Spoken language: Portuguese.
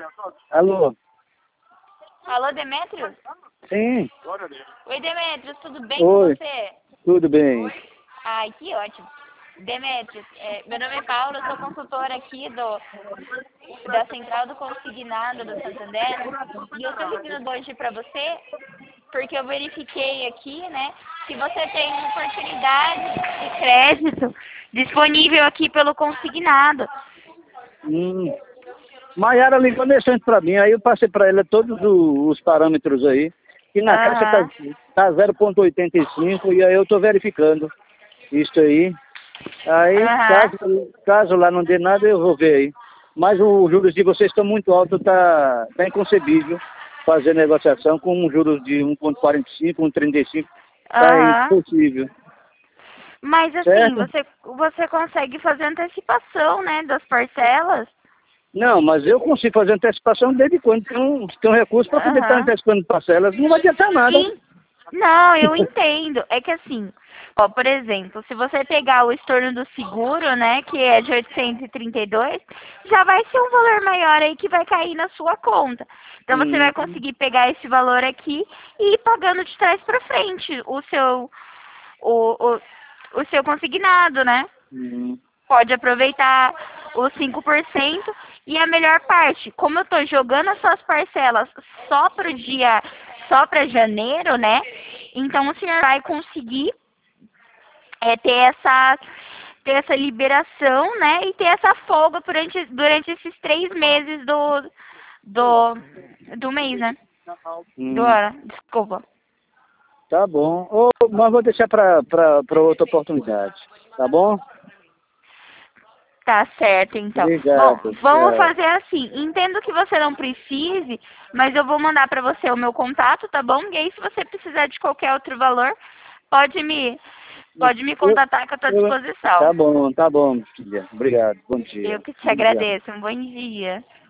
Alô? Alô, Demetrios? Sim. Oi, Demetrios, tudo bem Oi. com você? Tudo bem. Ai, que ótimo. Demetrios, meu nome é Paula, eu sou consultora aqui da Central do Consignado do Santander, e eu estou ligando hoje para você porque eu verifiquei aqui, né, que você tem uma oportunidade de crédito disponível aqui pelo consignado. Maiara ligou nesse antes pra mim, aí eu passei pra ela todos os parâmetros aí. E na caixa tá 0,85 e aí eu tô verificando isso aí. Aí, caso lá não dê nada, eu vou ver aí. Mas os juros de vocês estão muito altos, tá inconcebível fazer negociação com juros de 1,45, 1,35. Tá impossível. Mas assim, você consegue fazer antecipação, né, das parcelas? Não, mas eu consigo fazer antecipação desde quando tem um recurso para poder estar antecipando parcelas. Não vai adiantar nada. Sim. Não, eu entendo. É que assim, ó, por exemplo, se você pegar o estorno do seguro, né, que é de 832, já vai ser um valor maior aí que vai cair na sua conta. Então você vai conseguir pegar esse valor aqui e ir pagando de trás para frente o seu consignado, né? Pode aproveitar os 5%. E a melhor parte, como eu tô jogando as suas parcelas só para janeiro, né? Então o senhor vai conseguir ter essa liberação, né? E ter essa folga durante esses 3 meses do mês, né? Do ano, desculpa. Tá bom. Mas vou deixar para outra oportunidade. Tá bom? Tá certo, então. Obrigado. Bom, vamos fazer assim. Entendo que você não precise, mas eu vou mandar para você o meu contato, tá bom? E aí, se você precisar de qualquer outro valor, pode me contatar que eu estou à disposição. Tá bom, filha. Obrigado. Bom dia. Eu que te agradeço. Um bom dia.